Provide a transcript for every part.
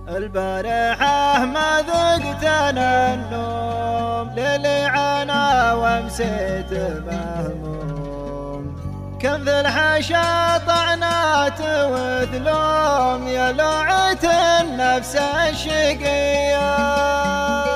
البارحة ما ذقت أنا النوم، ليلي عنا وامسيت مهموم. كم ذي الحشا طعنات وذلوم، يا لوعة النفس الشقية.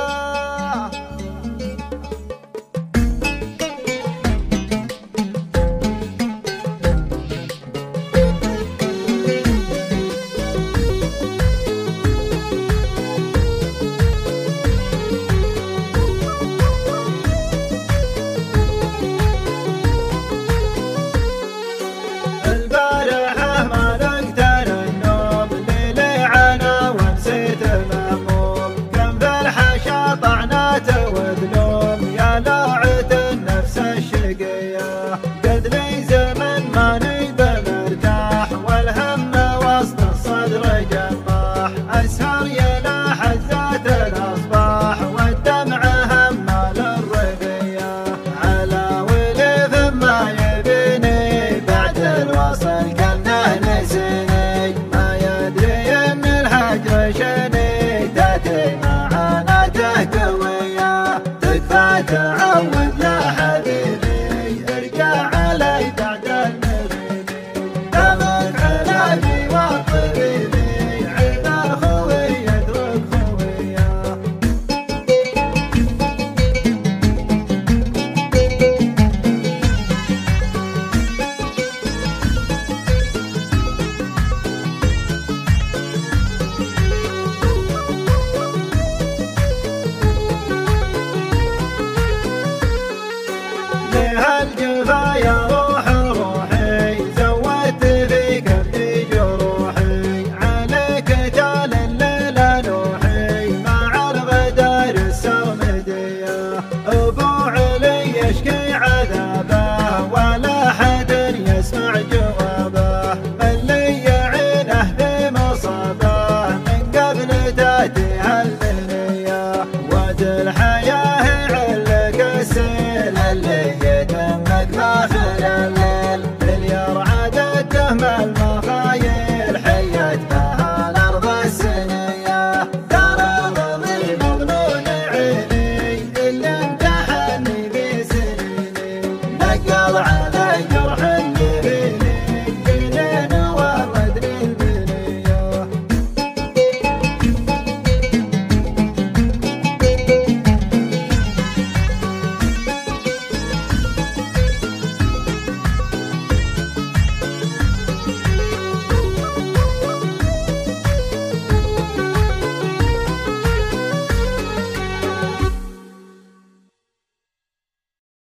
وذلوم يا لوعة النفس الشقية. قد لي زمن ماني بمرتاح، والهم وسط الصدر جراح. أسهر